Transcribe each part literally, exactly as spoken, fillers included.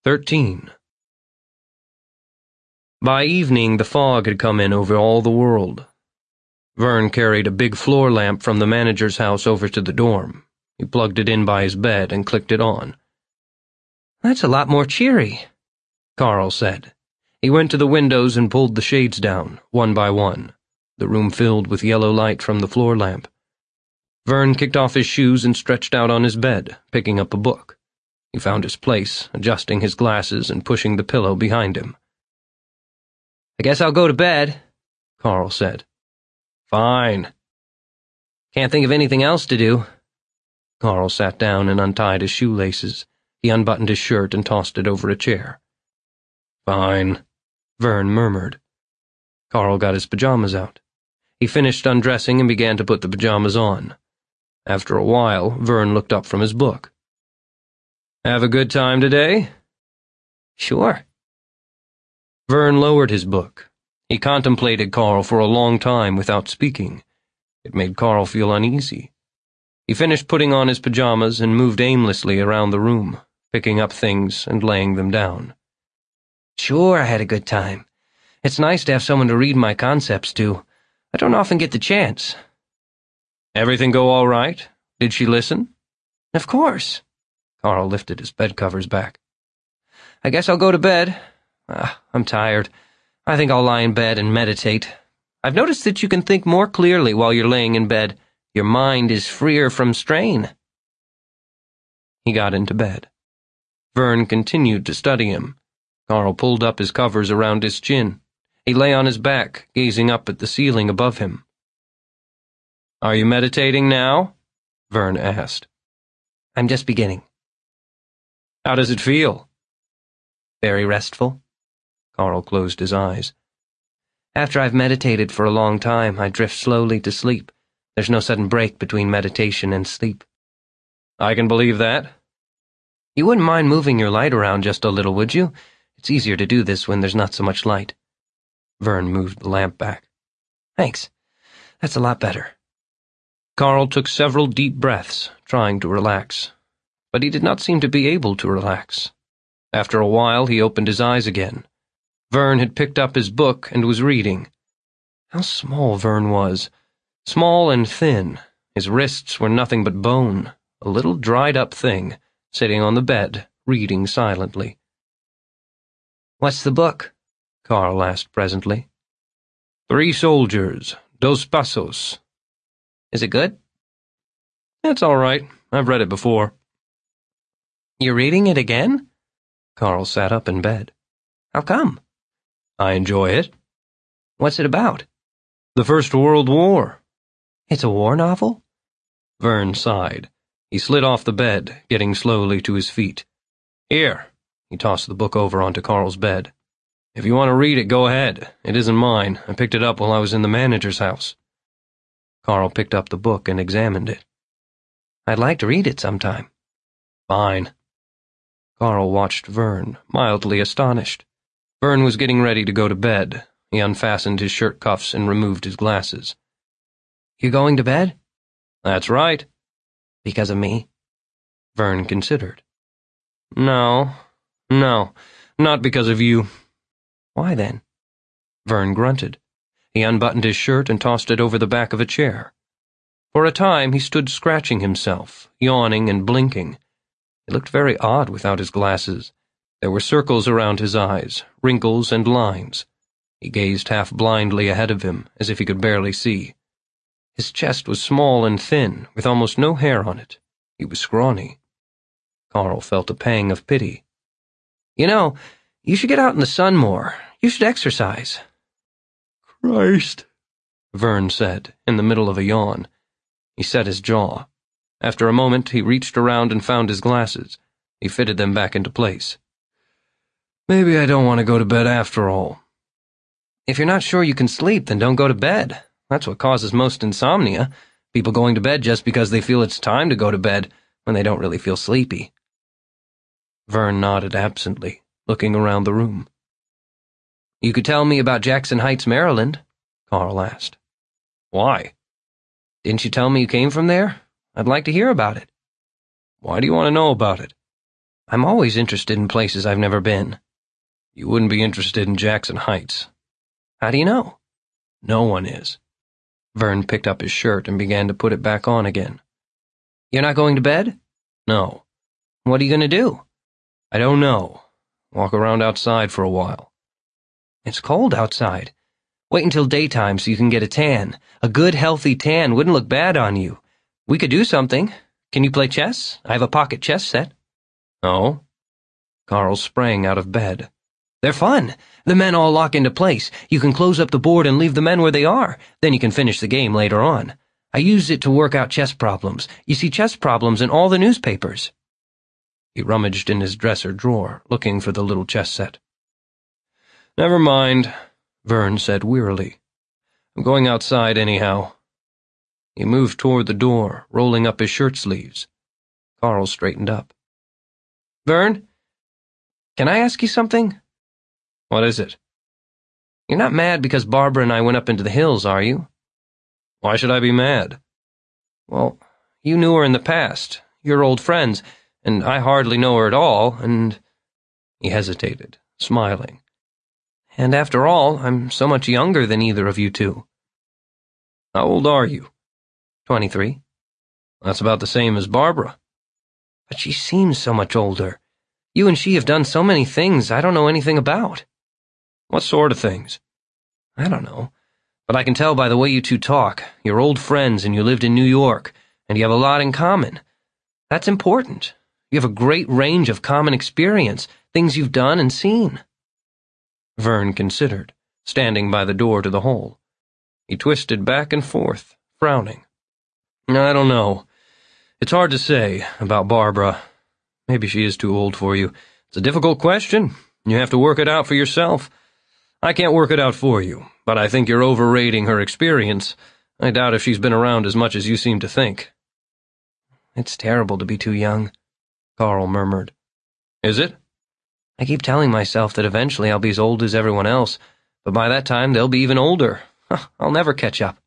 Thirteen. By evening, the fog had come in over all the world. Vern carried a big floor lamp from the manager's house over to the dorm. He plugged it in by his bed and clicked it on. "That's a lot more cheery," Carl said. He went to the windows and pulled the shades down, one by one. The room filled with yellow light from the floor lamp. Vern kicked off his shoes and stretched out on his bed, picking up a book. He found his place, adjusting his glasses and pushing the pillow behind him. "I guess I'll go to bed," Carl said. "Fine." "Can't think of anything else to do." Carl sat down and untied his shoelaces. He unbuttoned his shirt and tossed it over a chair. "Fine," Vern murmured. Carl got his pajamas out. He finished undressing and began to put the pajamas on. After a while, Vern looked up from his book. "Have a good time today?" "Sure." Vern lowered his book. He contemplated Carl for a long time without speaking. It made Carl feel uneasy. He finished putting on his pajamas and moved aimlessly around the room, picking up things and laying them down. "Sure, I had a good time. It's nice to have someone to read my concepts to. I don't often get the chance." "Everything go all right? Did she listen?" "Of course." Carl lifted his bed covers back. "I guess I'll go to bed. Ah, I'm tired. I think I'll lie in bed and meditate. I've noticed that you can think more clearly while you're laying in bed. Your mind is freer from strain." He got into bed. Vern continued to study him. Carl pulled up his covers around his chin. He lay on his back, gazing up at the ceiling above him. "Are you meditating now?" Vern asked. "I'm just beginning." "How does it feel?" "Very restful." Carl closed his eyes. "After I've meditated for a long time, I drift slowly to sleep. There's no sudden break between meditation and sleep." "I can believe that." "You wouldn't mind moving your light around just a little, would you? It's easier to do this when there's not so much light." Vern moved the lamp back. "Thanks. That's a lot better." Carl took several deep breaths, trying to relax. But he did not seem to be able to relax. After a while, he opened his eyes again. Vern had picked up his book and was reading. How small Vern was. Small and thin. His wrists were nothing but bone, a little dried-up thing, sitting on the bed, reading silently. "What's the book?" Carl asked presently. "Three Soldiers, Dos Passos." "Is it good?" "It's all right. I've read it before." "You're reading it again?" Carl sat up in bed. "How come?" "I enjoy it." "What's it about?" "The First World War." "It's a war novel?" Vern sighed. He slid off the bed, getting slowly to his feet. "Here." He tossed the book over onto Carl's bed. "If you want to read it, go ahead. It isn't mine. I picked it up while I was in the manager's house." Carl picked up the book and examined it. "I'd like to read it sometime." "Fine." Carl watched Vern, mildly astonished. Vern was getting ready to go to bed. He unfastened his shirt cuffs and removed his glasses. "You going to bed?" "That's right." "Because of me?" Vern considered. "No, no, not because of you." "Why then?" Vern grunted. He unbuttoned his shirt and tossed it over the back of a chair. For a time he stood scratching himself, yawning and blinking. He looked very odd without his glasses. There were circles around his eyes, wrinkles and lines. He gazed half blindly ahead of him, as if he could barely see. His chest was small and thin, with almost no hair on it. He was scrawny. Carl felt a pang of pity. "You know, you should get out in the sun more. You should exercise." "Christ," Vern said, in the middle of a yawn. He set his jaw. After a moment, he reached around and found his glasses. He fitted them back into place. "Maybe I don't want to go to bed after all." "If you're not sure you can sleep, then don't go to bed. That's what causes most insomnia. People going to bed just because they feel it's time to go to bed, when they don't really feel sleepy." Vern nodded absently, looking around the room. "You could tell me about Jackson Heights, Maryland?" Carl asked. "Why?" "Didn't you tell me you came from there? I'd like to hear about it." "Why do you want to know about it?" I'm always interested in places I've never been. You wouldn't be interested in Jackson Heights. How do you know? No one is. Vern picked up his shirt and began to put it back on again. You're not going to bed? No. What are you going to do? I don't know. Walk around outside for a while. It's cold outside. Wait until daytime so you can get a tan. A good, healthy tan wouldn't look bad on you. We could do something. Can you play chess? I have a pocket chess set. Oh? Carl sprang out of bed. They're fun. The men all lock into place. You can close up the board and leave the men where they are. Then you can finish the game later on. I use it to work out chess problems. You see chess problems in all the newspapers. He rummaged in his dresser drawer, looking for the little chess set. Never mind, Vern said wearily. I'm going outside anyhow. He moved toward the door, rolling up his shirt sleeves. Carl straightened up. Vern, can I ask you something? What is it? You're not mad because Barbara and I went up into the hills, are you? Why should I be mad? Well, you knew her in the past. You're old friends, and I hardly know her at all, and... He hesitated, smiling. And after all, I'm so much younger than either of you two. How old are you? Twenty-three. That's about the same as Barbara. But she seems so much older. You and she have done so many things I don't know anything about. What sort of things? I don't know. But I can tell by the way you two talk. You're old friends and you lived in New York, and you have a lot in common. That's important. You have a great range of common experience, things you've done and seen. Vern considered, standing by the door to the hole. He twisted back and forth, frowning. I don't know. It's hard to say about Barbara. Maybe she is too old for you. It's a difficult question. You have to work it out for yourself. I can't work it out for you, but I think you're overrating her experience. I doubt if she's been around as much as you seem to think. It's terrible to be too young, Carl murmured. Is it? I keep telling myself that eventually I'll be as old as everyone else, but by that time they'll be even older. I'll never catch up.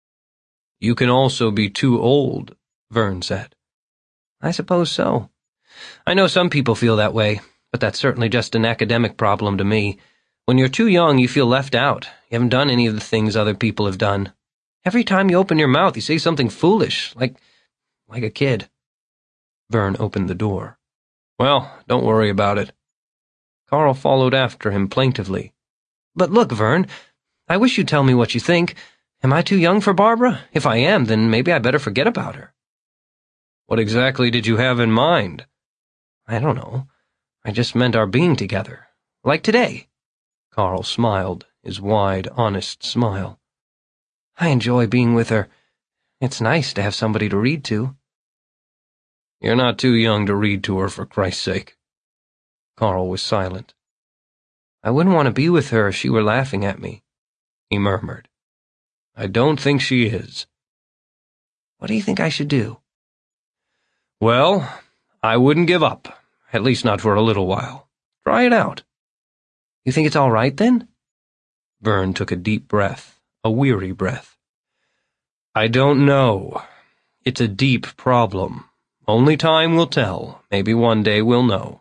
You can also be too old, Vern said. I suppose so. I know some people feel that way, but that's certainly just an academic problem to me. When you're too young, you feel left out. You haven't done any of the things other people have done. Every time you open your mouth, you say something foolish, like, like a kid. Vern opened the door. Well, don't worry about it. Carl followed after him plaintively. But look, Vern, I wish you'd tell me what you think. Am I too young for Barbara? If I am, then maybe I better forget about her. What exactly did you have in mind? I don't know. I just meant our being together. Like today. Carl smiled, his wide, honest smile. I enjoy being with her. It's nice to have somebody to read to. You're not too young to read to her, for Christ's sake. Carl was silent. I wouldn't want to be with her if she were laughing at me, he murmured. I don't think she is. What do you think I should do? Well, I wouldn't give up, at least not for a little while. Try it out. You think it's all right, then? Vern took a deep breath, a weary breath. I don't know. It's a deep problem. Only time will tell. Maybe one day we'll know.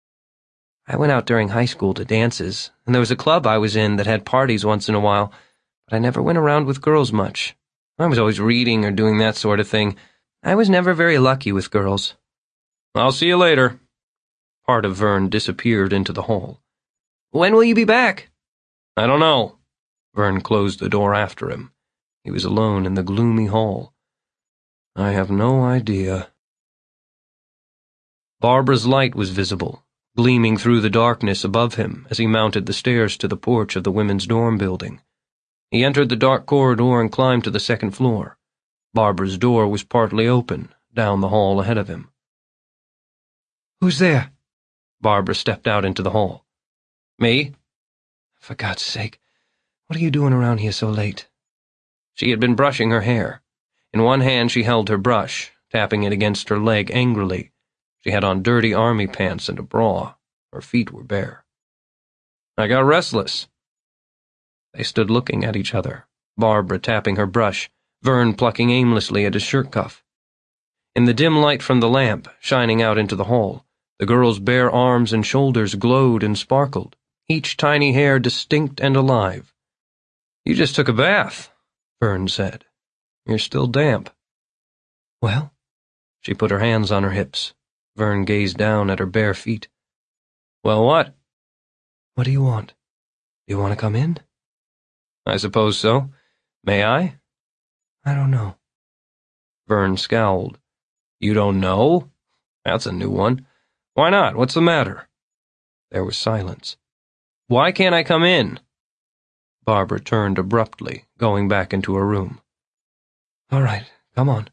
I went out during high school to dances, and there was a club I was in that had parties once in a while, but I never went around with girls much. I was always reading or doing that sort of thing. I was never very lucky with girls. I'll see you later. Part of Vern disappeared into the hall. When will you be back? I don't know. Vern closed the door after him. He was alone in the gloomy hall. I have no idea. Barbara's light was visible, gleaming through the darkness above him as he mounted the stairs to the porch of the women's dorm building. He entered the dark corridor and climbed to the second floor. Barbara's door was partly open, down the hall ahead of him. Who's there? Barbara stepped out into the hall. Me? For God's sake, what are you doing around here so late? She had been brushing her hair. In one hand she held her brush, tapping it against her leg angrily. She had on dirty army pants and a bra. Her feet were bare. I got restless. They stood looking at each other, Barbara tapping her brush, Vern plucking aimlessly at his shirt cuff. In the dim light from the lamp, shining out into the hall, The girl's bare arms and shoulders glowed and sparkled, each tiny hair distinct and alive. "You just took a bath," Vern said. "You're still damp." "Well?" She put her hands on her hips. Vern gazed down at her bare feet. "Well, what?" "What do you want? Do you want to come in?" "I suppose so. May I?" "I don't know." Vern scowled. "You don't know? That's a new one. Why not? What's the matter?" There was silence. "Why can't I come in?" Barbara turned abruptly, going back into her room. "All right, come on."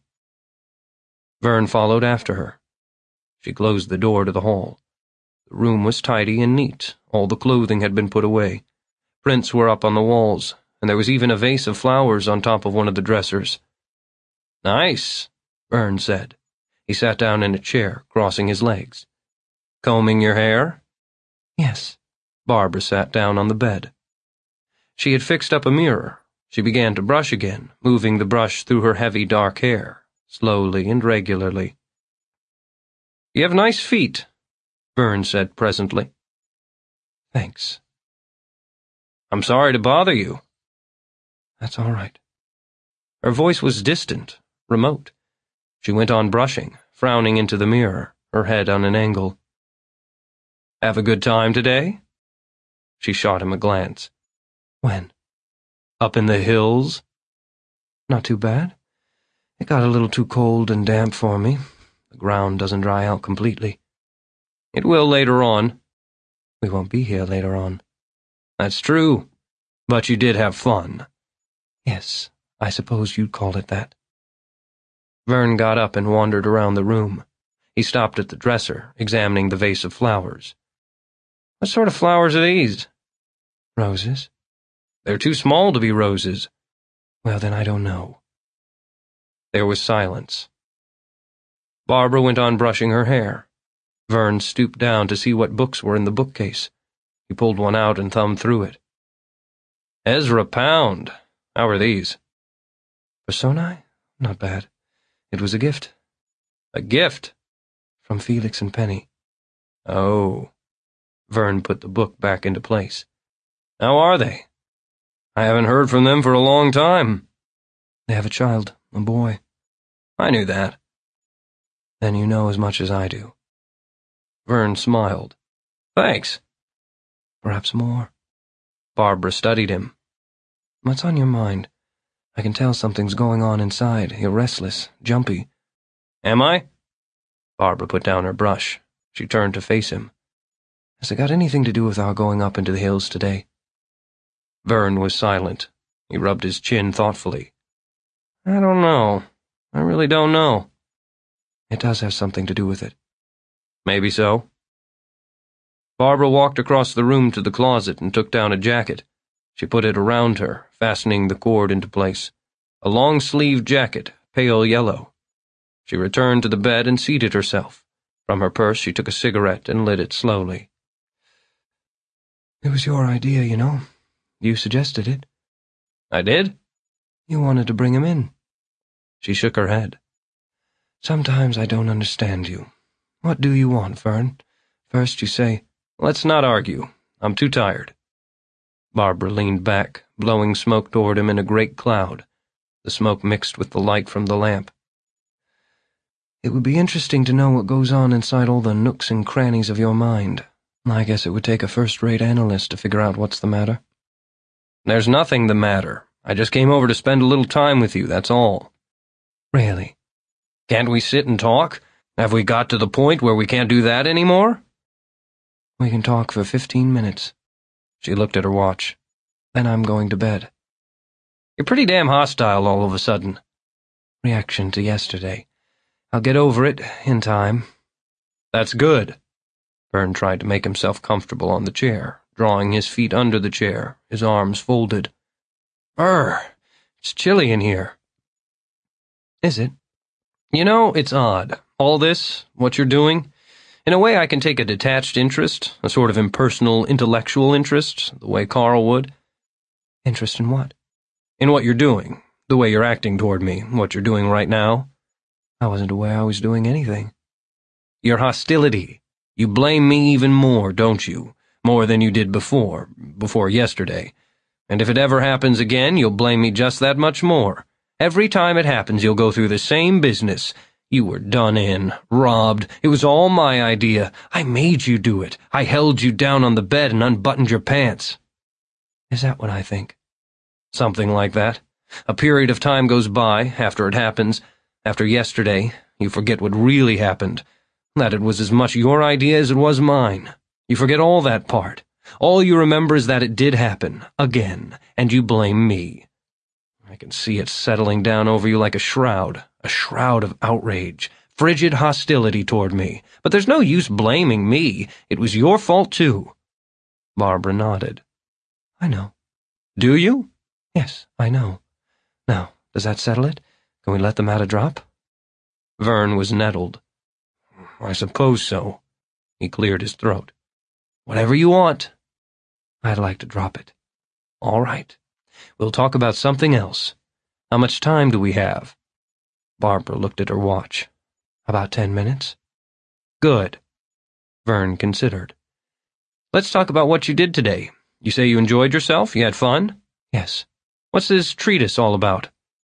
Vern followed after her. She closed the door to the hall. The room was tidy and neat. All the clothing had been put away. Prints were up on the walls, and there was even a vase of flowers on top of one of the dressers. "Nice," Vern said. He sat down in a chair, crossing his legs. "Combing your hair?" "Yes." Barbara sat down on the bed. She had fixed up a mirror. She began to brush again, moving the brush through her heavy dark hair, slowly and regularly. "You have nice feet," Vern said presently. "Thanks." "I'm sorry to bother you." "That's all right." Her voice was distant, remote. She went on brushing, frowning into the mirror, her head on an angle. "Have a good time today?" She shot him a glance. "When?" "Up in the hills?" "Not too bad. It got a little too cold and damp for me. The ground doesn't dry out completely." "It will later on." "We won't be here later on." "That's true. But you did have fun." "Yes, I suppose you'd call it that." Vern got up and wandered around the room. He stopped at the dresser, examining the vase of flowers. "What sort of flowers are these?" "Roses." "They're too small to be roses." "Well, then I don't know." There was silence. Barbara went on brushing her hair. Vern stooped down to see what books were in the bookcase. He pulled one out and thumbed through it. "Ezra Pound. How are these?" "Personae? Not bad. It was a gift." "A gift?" "From Felix and Penny." "Oh." Vern put the book back into place. "How are they? I haven't heard from them for a long time." "They have a child, a boy." "I knew that." "Then you know as much as I do." Vern smiled. "Thanks." "Perhaps more." Barbara studied him. "What's on your mind? I can tell something's going on inside. You're restless, jumpy." "Am I?" Barbara put down her brush. She turned to face him. "Has it got anything to do with our going up into the hills today?" Vern was silent. He rubbed his chin thoughtfully. "I don't know. I really don't know." "It does have something to do with it." "Maybe so." Barbara walked across the room to the closet and took down a jacket. She put it around her, fastening the cord into place. A long-sleeved jacket, pale yellow. She returned to the bed and seated herself. From her purse she took a cigarette and lit it slowly. "It was your idea, you know. You suggested it." "I did?" "You wanted to bring him in." She shook her head. "Sometimes I don't understand you. What do you want, Vern? First you say, 'Let's not argue. I'm too tired.'" Barbara leaned back, blowing smoke toward him in a great cloud. The smoke mixed with the light from the lamp. "It would be interesting to know what goes on inside all the nooks and crannies of your mind. I guess it would take a first-rate analyst to figure out what's the matter." "There's nothing the matter. I just came over to spend a little time with you, that's all." "Really?" "Can't we sit and talk? Have we got to the point where we can't do that anymore?" "We can talk for fifteen minutes." She looked at her watch. "Then I'm going to bed." "You're pretty damn hostile all of a sudden." "Reaction to yesterday. I'll get over it, in time." "That's good." Vern tried to make himself comfortable on the chair, drawing his feet under the chair, his arms folded. "Brr, it's chilly in here." "Is it?" "You know, it's odd. All this, what you're doing. In a way I can take a detached interest, a sort of impersonal, intellectual interest, the way Carl would." "Interest in what?" "In what you're doing, the way you're acting toward me, what you're doing right now." "I wasn't aware I was doing anything." "Your hostility. You blame me even more, don't you? More than you did before, before yesterday. And if it ever happens again, you'll blame me just that much more. Every time it happens, you'll go through the same business. You were done in, robbed. It was all my idea. I made you do it. I held you down on the bed and unbuttoned your pants. Is that what I think? Something like that. A period of time goes by, after it happens. After yesterday, you forget what really happened. That it was as much your idea as it was mine. You forget all that part. All you remember is that it did happen, again, and you blame me. I can see it settling down over you like a shroud, a shroud of outrage, frigid hostility toward me. But there's no use blaming me. It was your fault, too. Barbara nodded. I know. Do you? Yes, I know. Now, does that settle it? Can we let the matter drop? Vern was nettled. I suppose so. He cleared his throat. Whatever you want. I'd like to drop it. All right. We'll talk about something else. How much time do we have? Barbara looked at her watch. About ten minutes. Good. Vern considered. Let's talk about what you did today. You say you enjoyed yourself? You had fun? Yes. What's this treatise all about?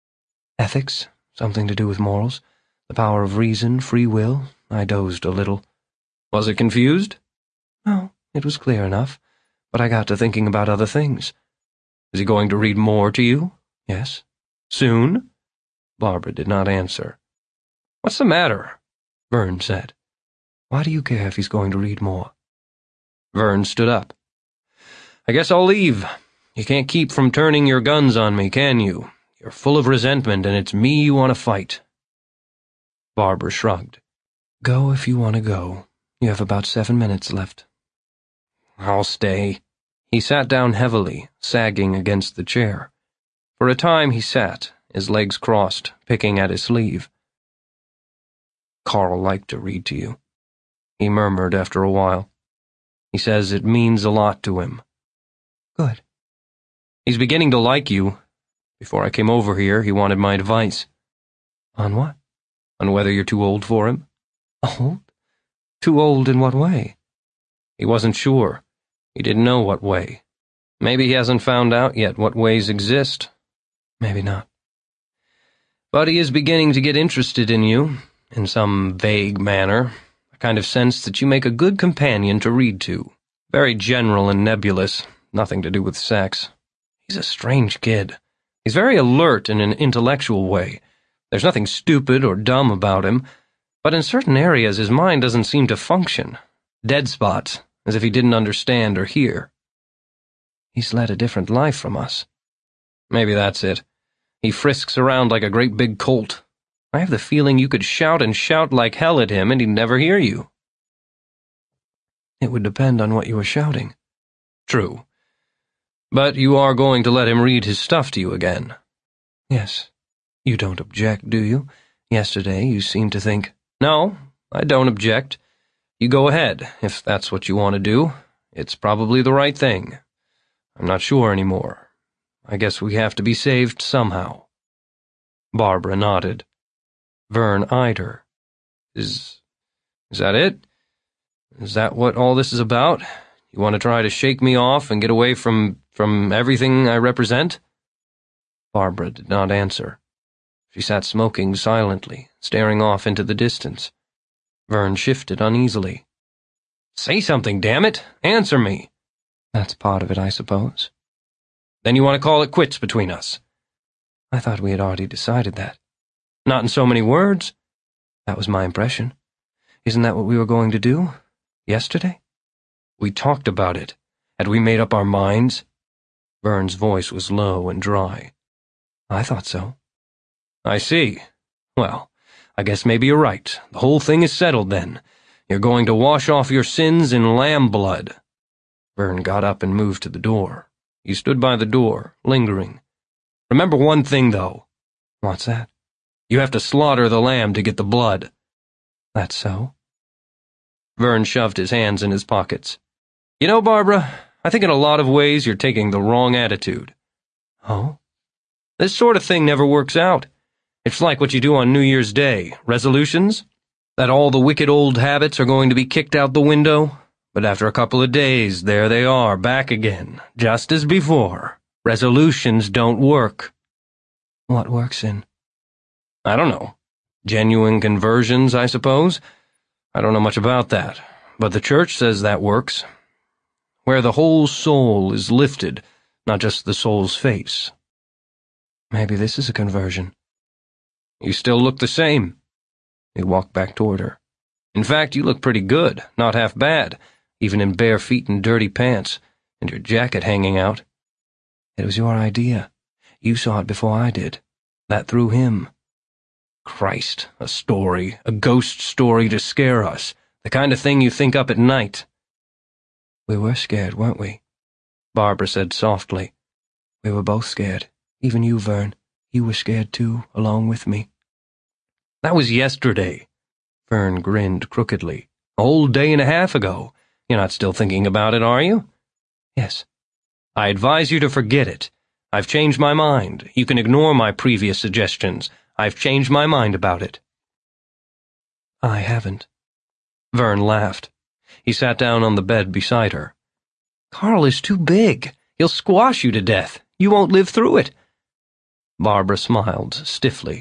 Ethics. Something to do with morals. The power of reason, free will. I dozed a little. Was it confused? No, it was clear enough. But I got to thinking about other things. Is he going to read more to you? Yes. Soon? Barbara did not answer. What's the matter? Vern said. Why do you care if he's going to read more? Vern stood up. I guess I'll leave. You can't keep from turning your guns on me, can you? You're full of resentment, and it's me you want to fight. Barbara shrugged. Go if you want to go. You have about seven minutes left. I'll stay. He sat down heavily, sagging against the chair. For a time he sat, his legs crossed, picking at his sleeve. Carl liked to read to you, he murmured after a while. He says it means a lot to him. Good. He's beginning to like you. Before I came over here, he wanted my advice. On what? On whether you're too old for him. Old? Too old in what way? He wasn't sure. He didn't know what way. Maybe he hasn't found out yet what ways exist. Maybe not. But he is beginning to get interested in you, in some vague manner, a kind of sense that you make a good companion to read to. Very general and nebulous, nothing to do with sex. He's a strange kid. He's very alert in an intellectual way. There's nothing stupid or dumb about him, but in certain areas his mind doesn't seem to function. Dead spots, as if he didn't understand or hear. He's led a different life from us. Maybe that's it. He frisks around like a great big colt. I have the feeling you could shout and shout like hell at him and he'd never hear you. It would depend on what you were shouting. True. But you are going to let him read his stuff to you again. Yes. You don't object, do you? Yesterday you seemed to think— No, I don't object. You go ahead, if that's what you want to do. It's probably the right thing. I'm not sure anymore. I guess we have to be saved somehow. Barbara nodded. Vern eyed her. Is... is that it? Is that what all this is about? You want to try to shake me off and get away from, from everything I represent? Barbara did not answer. She sat smoking silently, staring off into the distance. Vern shifted uneasily. Say something, damn it! Answer me! That's part of it, I suppose. Then you want to call it quits between us? I thought we had already decided that. Not in so many words. That was my impression. Isn't that what we were going to do? Yesterday? We talked about it. Had we made up our minds? Vern's voice was low and dry. I thought so. I see. Well, I guess maybe you're right. The whole thing is settled then. You're going to wash off your sins in lamb blood. Vern got up and moved to the door. He stood by the door, lingering. Remember one thing, though. What's that? You have to slaughter the lamb to get the blood. That's so? Vern shoved his hands in his pockets. You know, Barbara, I think in a lot of ways you're taking the wrong attitude. Oh? This sort of thing never works out. It's like what you do on New Year's Day. Resolutions? That all the wicked old habits are going to be kicked out the window? But after a couple of days, there they are, back again, just as before. Resolutions don't work. What works in? I don't know. Genuine conversions, I suppose. I don't know much about that, but the church says that works. Where the whole soul is lifted, not just the soul's face. Maybe this is a conversion. You still look the same. He walked back toward her. In fact, you look pretty good, not half bad, even in bare feet and dirty pants, and your jacket hanging out. It was your idea. You saw it before I did. That threw him. Christ, a story, a ghost story to scare us, the kind of thing you think up at night. We were scared, weren't we? Barbara said softly. We were both scared. Even you, Vern. You were scared too, along with me. That was yesterday. Vern grinned crookedly. A whole day and a half ago. You're not still thinking about it, are you? Yes. I advise you to forget it. I've changed my mind. You can ignore my previous suggestions. I've changed my mind about it. I haven't. Vern laughed. He sat down on the bed beside her. Carl is too big. He'll squash you to death. You won't live through it. Barbara smiled stiffly.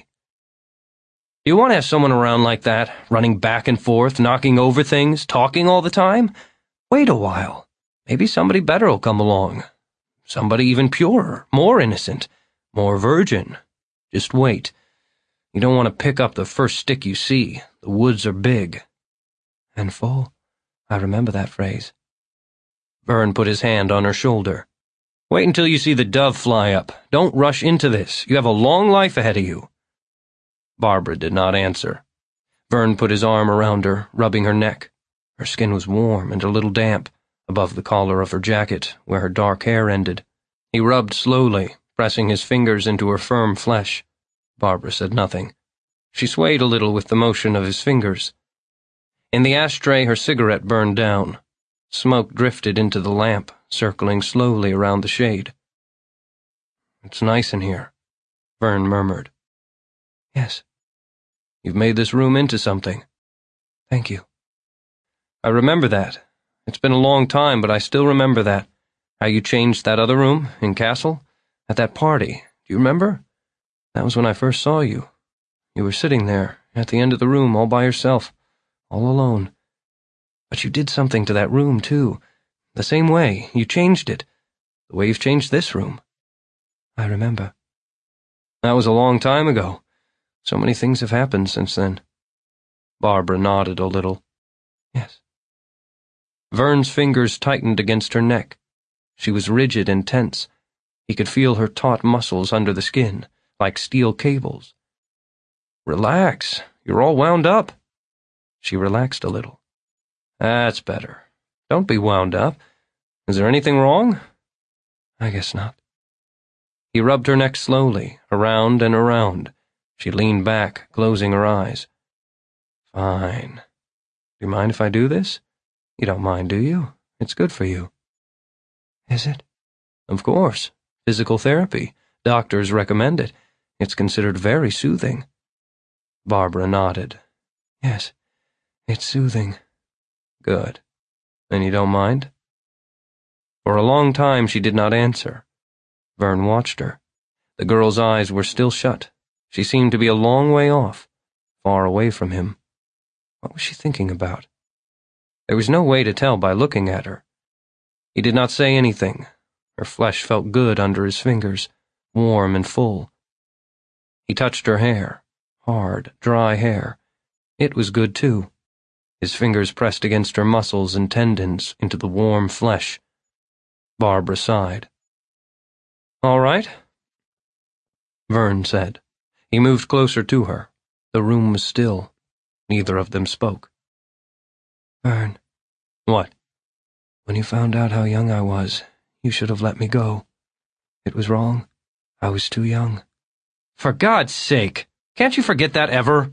Do you want to have someone around like that, running back and forth, knocking over things, talking all the time? Wait a while. Maybe somebody better will come along. Somebody even purer, more innocent, more virgin. Just wait. You don't want to pick up the first stick you see. The woods are big. And full. I remember that phrase. Vern put his hand on her shoulder. Wait until you see the dove fly up. Don't rush into this. You have a long life ahead of you. Barbara did not answer. Vern put his arm around her, rubbing her neck. Her skin was warm and a little damp, above the collar of her jacket, where her dark hair ended. He rubbed slowly, pressing his fingers into her firm flesh. Barbara said nothing. She swayed a little with the motion of his fingers. In the ashtray, her cigarette burned down. Smoke drifted into the lamp, circling slowly around the shade. It's nice in here, Vern murmured. Yes. You've made this room into something. Thank you. I remember that. It's been a long time, but I still remember that. How you changed that other room, in Castle, at that party. Do you remember? That was when I first saw you. You were sitting there, at the end of the room, all by yourself, all alone. But you did something to that room, too. The same way. You changed it. The way you've changed this room. I remember. That was a long time ago. So many things have happened since then. Barbara nodded a little. Yes. Vern's fingers tightened against her neck. She was rigid and tense. He could feel her taut muscles under the skin, like steel cables. Relax. You're all wound up. She relaxed a little. That's better. Don't be wound up. Is there anything wrong? I guess not. He rubbed her neck slowly, around and around. She leaned back, closing her eyes. Fine. Do you mind if I do this? You don't mind, do you? It's good for you. Is it? Of course. Physical therapy. Doctors recommend it. It's considered very soothing. Barbara nodded. Yes, it's soothing. Good. Then you don't mind? For a long time she did not answer. Vern watched her. The girl's eyes were still shut. She seemed to be a long way off, far away from him. What was she thinking about? There was no way to tell by looking at her. He did not say anything. Her flesh felt good under his fingers, warm and full. He touched her hair, hard, dry hair. It was good, too. His fingers pressed against her muscles and tendons into the warm flesh. Barbara sighed. All right, Vern said. He moved closer to her. The room was still. Neither of them spoke. Vern. What? When you found out how young I was, you should have let me go. It was wrong. I was too young. For God's sake! Can't you forget that ever?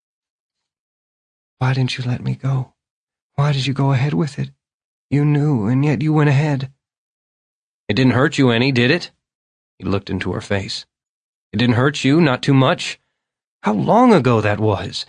Why didn't you let me go? Why did you go ahead with it? You knew, and yet you went ahead. It didn't hurt you any, did it? He looked into her face. It didn't hurt you, not too much? How long ago that was!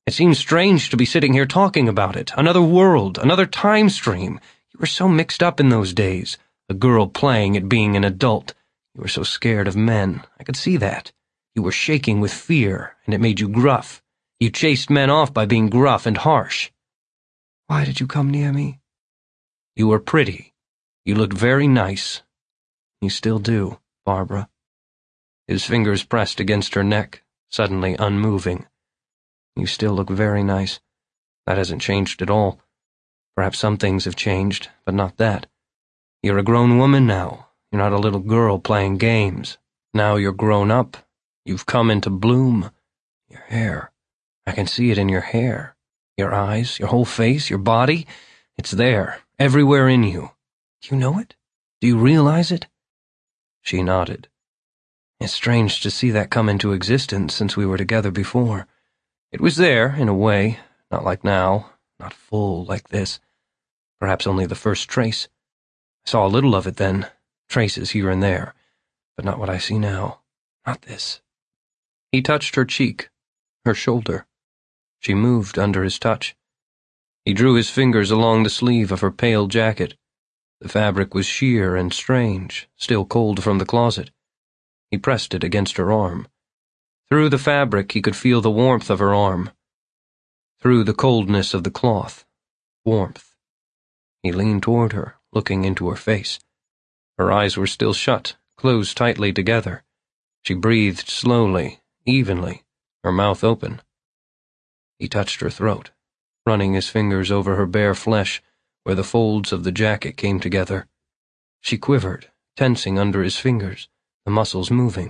It seems strange to be sitting here talking about it. Another world, another time stream. You were so mixed up in those days. A girl playing at being an adult. You were so scared of men. I could see that. You were shaking with fear, and it made you gruff. You chased men off by being gruff and harsh. Why did you come near me? You were pretty. You looked very nice. You still do, Barbara. His fingers pressed against her neck, suddenly unmoving. You still look very nice. That hasn't changed at all. Perhaps some things have changed, but not that. You're a grown woman now. You're not a little girl playing games. Now you're grown up. You've come into bloom. Your hair. I can see it in your hair. Your eyes, your whole face, your body. It's there, everywhere in you. Do you know it? Do you realize it? She nodded. It's strange to see that come into existence since we were together before. It was there, in a way, not like now, not full like this. Perhaps only the first trace. I saw a little of it then, traces here and there, but not what I see now. Not this. He touched her cheek, her shoulder. She moved under his touch. He drew his fingers along the sleeve of her pale jacket. The fabric was sheer and strange, still cold from the closet. He pressed it against her arm. Through the fabric he could feel the warmth of her arm. Through the coldness of the cloth, warmth. He leaned toward her, looking into her face. Her eyes were still shut, closed tightly together. She breathed slowly, evenly, her mouth open. He touched her throat, running his fingers over her bare flesh where the folds of the jacket came together. She quivered, tensing under his fingers, the muscles moving.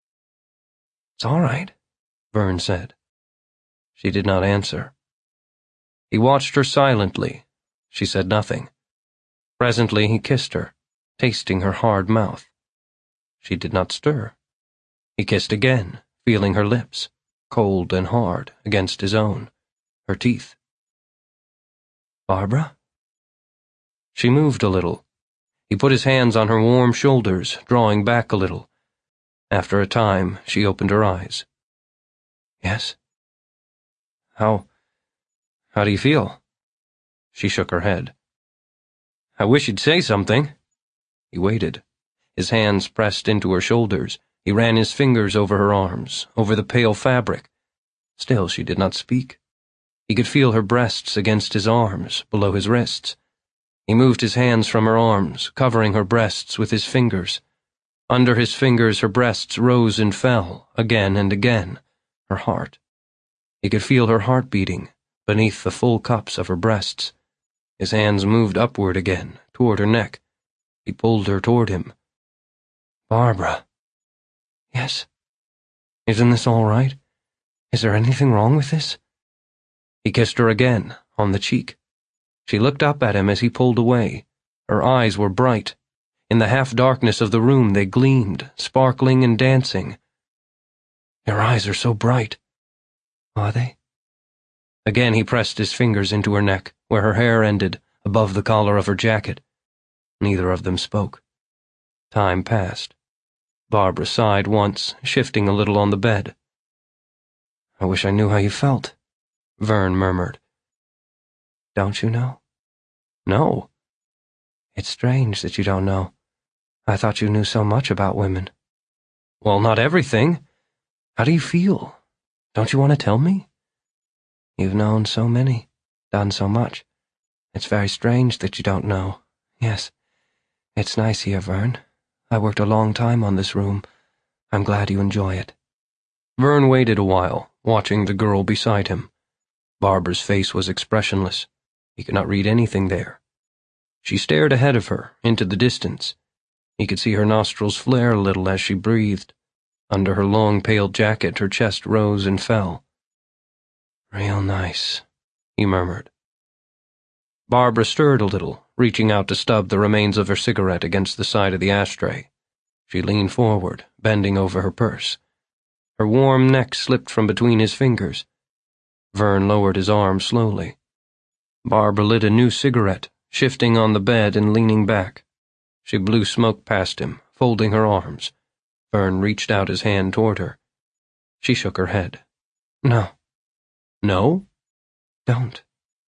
It's all right, Vern said. She did not answer. He watched her silently. She said nothing. Presently he kissed her, tasting her hard mouth. She did not stir. He kissed again, feeling her lips, cold and hard, against his own, her teeth. Barbara? She moved a little. He put his hands on her warm shoulders, drawing back a little. After a time, she opened her eyes. Yes? How... how do you feel? She shook her head. I wish you'd say something. He waited. His hands pressed into her shoulders. He ran his fingers over her arms, over the pale fabric. Still she did not speak. He could feel her breasts against his arms, below his wrists. He moved his hands from her arms, covering her breasts with his fingers. Under his fingers her breasts rose and fell, again and again, her heart. He could feel her heart beating, beneath the full cups of her breasts. His hands moved upward again, toward her neck. He pulled her toward him. Barbara. Yes? Isn't this all right? Is there anything wrong with this? He kissed her again, on the cheek. She looked up at him as he pulled away. Her eyes were bright. In the half-darkness of the room they gleamed, sparkling and dancing. Your eyes are so bright. Are they? Again he pressed his fingers into her neck, where her hair ended, above the collar of her jacket. Neither of them spoke. Time passed. Barbara sighed once, shifting a little on the bed. I wish I knew how you felt, Vern murmured. Don't you know? No. It's strange that you don't know. I thought you knew so much about women. Well, not everything. How do you feel? Don't you want to tell me? You've known so many, done so much. It's very strange that you don't know. Yes, it's nice here, Vern. I worked a long time on this room. I'm glad you enjoy it. Vern waited a while, watching the girl beside him. Barbara's face was expressionless. He could not read anything there. She stared ahead of her, into the distance. He could see her nostrils flare a little as she breathed. Under her long pale jacket her chest rose and fell. Real nice, he murmured. Barbara stirred a little, reaching out to stub the remains of her cigarette against the side of the ashtray. She leaned forward, bending over her purse. Her warm neck slipped from between his fingers. Vern lowered his arm slowly. Barbara lit a new cigarette, shifting on the bed and leaning back. She blew smoke past him, folding her arms. Vern reached out his hand toward her. She shook her head. No. No? Don't.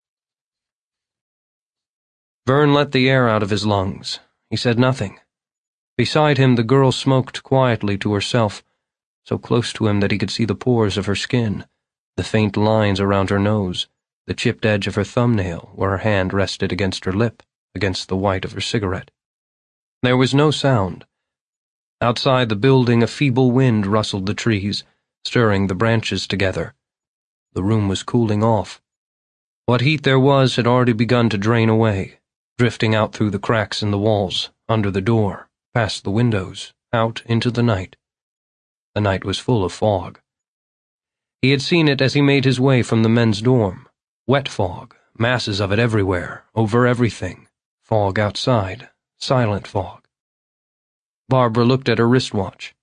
Vern let the air out of his lungs. He said nothing. Beside him, the girl smoked quietly to herself, so close to him that he could see the pores of her skin, the faint lines around her nose, the chipped edge of her thumbnail where her hand rested against her lip, against the white of her cigarette. There was no sound. Outside the building, a feeble wind rustled the trees, stirring the branches together. The room was cooling off. What heat there was had already begun to drain away, drifting out through the cracks in the walls, under the door, past the windows, out into the night. The night was full of fog. He had seen it as he made his way from the men's dorm. Wet fog, masses of it everywhere, over everything. Fog outside, silent fog. Barbara looked at her wristwatch.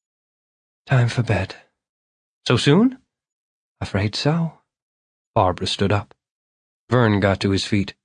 Time for bed. So soon? Afraid so. Barbara stood up. Vern got to his feet.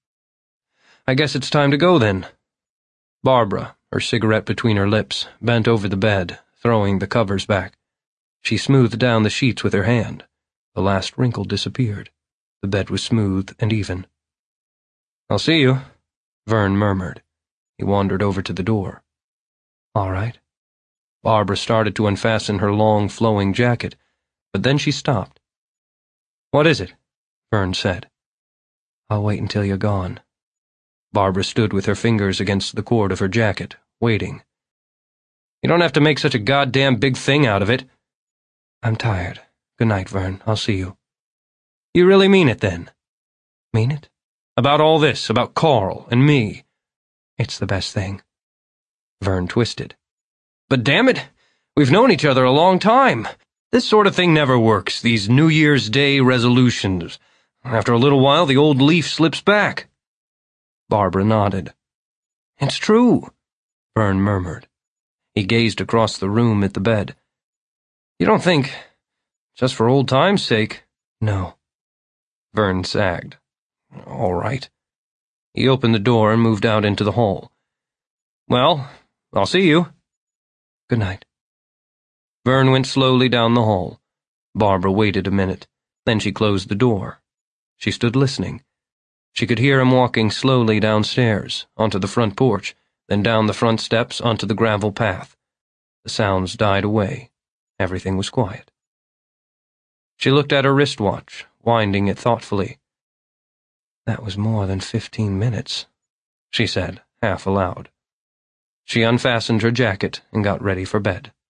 I guess it's time to go then. Barbara, her cigarette between her lips, bent over the bed, throwing the covers back. She smoothed down the sheets with her hand. The last wrinkle disappeared. The bed was smooth and even. I'll see you, Vern murmured. He wandered over to the door. All right. Barbara started to unfasten her long, flowing jacket, but then she stopped. What is it? Vern said. I'll wait until you're gone. Barbara stood with her fingers against the cord of her jacket, waiting. You don't have to make such a goddamn big thing out of it. I'm tired. Good night, Vern. I'll see you. You really mean it, then? Mean it? About all this, about Carl and me. It's the best thing. Vern twisted. But damn it, we've known each other a long time. This sort of thing never works, these New Year's Day resolutions. After a little while, the old leaf slips back. Barbara nodded. It's true, Vern murmured. He gazed across the room at the bed. You don't think, just for old time's sake? No. Vern sagged. All right. He opened the door and moved out into the hall. Well, I'll see you. Good night. Vern went slowly down the hall. Barbara waited a minute. Then she closed the door. She stood listening. She could hear him walking slowly downstairs, onto the front porch, then down the front steps onto the gravel path. The sounds died away. Everything was quiet. She looked at her wristwatch, winding it thoughtfully. That was more than fifteen minutes, she said, half aloud. She unfastened her jacket and got ready for bed.